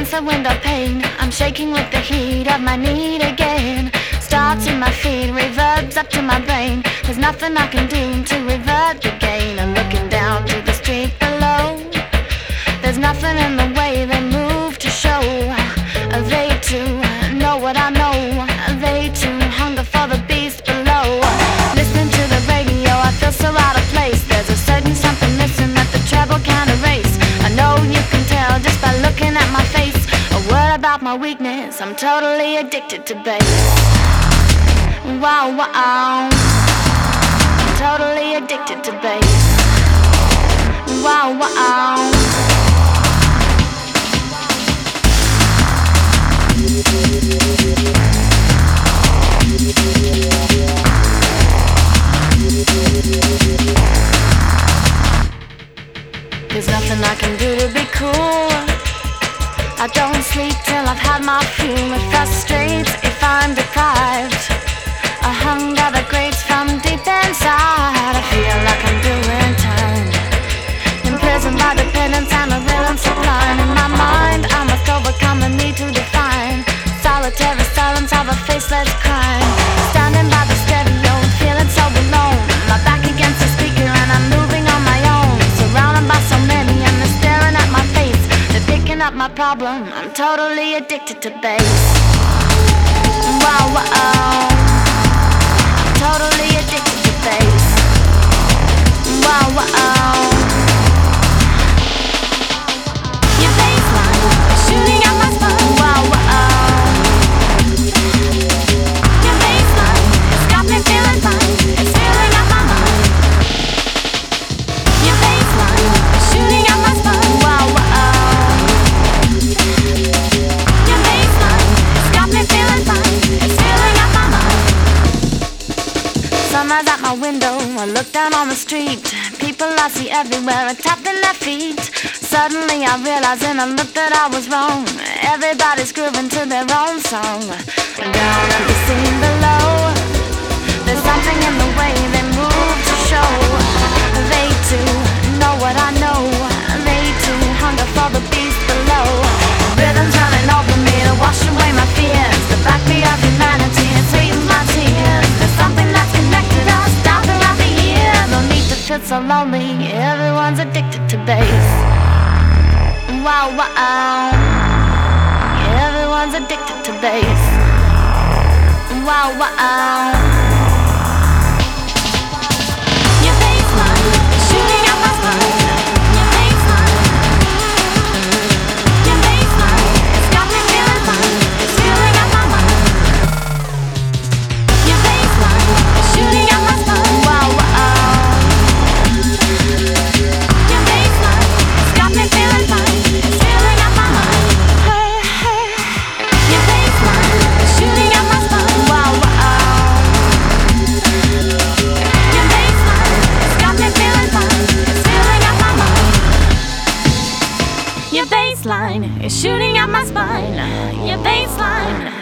against the window pane. I'm shaking with the heat of my need again. Starts in my feet, reverbs up to my brain. There's nothing I can do to revert the gain. I'm looking down to the street below. There's nothing in the way they move to show. They too know what I know. They too hunger for the beast below. Listening to the radio, I feel so out of place. There's a certain something missing that the treble can't erase. I know you can tell just by looking at my face. A word about my weakness, I'm totally addicted to bass. Wow, wow, I'm totally addicted to bass. Wow, wow. There's nothing I can do to be cool. I don't sleep till I've had my fuel. It frustrates if I'm deprived. A hunger that grates from deep inside. I feel like I'm doing time. Imprisoned by dependence and a villain sublime. In my mind I must overcome the need to define. Solitary silence of a faceless crime. Standing by the stereo, feeling so alone. My back against the speaker and I'm moving on my own. Surrounded by so many and they're staring at my face. They're picking up my problem, I'm totally addicted to bass. Wow, wow, I'm totally addicted to bass. Wow, wow. Your bassline is shooting at my spine. Wow, wow. Your bassline has got me feeling fine. It's filling up my mind. Your bassline is shooting at my spine. Wow, wow. Your bassline has got me feeling fine. It's filling up my mind. Sunrise at my window, I look down on the street. People I see everywhere are tapping their feet. Suddenly I realize in a look that I was wrong. Everybody's grooving to their own song. Down at the scene below, there's something in the way they move to show. They too know what I know. They too hunger for the beast below. Rhythms running over me to wash away my fears. The backbeat of humanity, it sweetens my tears. There's something that's connected us down throughout the years. No need to feel so lonely, everyone's addicted to bass. Wow, wow, everyone's addicted to bass. Wow, wow. Your bassline is shooting at my spine. Your bassline, your bassline, it's got me feeling fine. It's filling up my mind. Your bassline is shooting at my spine. Wow, wow. Your bassline, it's got me feeling fine. It's filling up my mind. Hey, hey. Your bassline is shooting at my spine. Wow, wow. Your bassline, it's got me feeling fine. It's filling up my mind. Your bassline is shooting at my spine. Your bassline.